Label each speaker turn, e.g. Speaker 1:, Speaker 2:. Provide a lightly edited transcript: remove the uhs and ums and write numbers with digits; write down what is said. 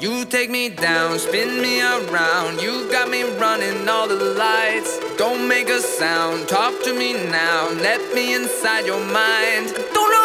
Speaker 1: You take me down, spin me around. You got me running all the lights. Don't make a sound, talk to me now. Let me inside your mind. Don't know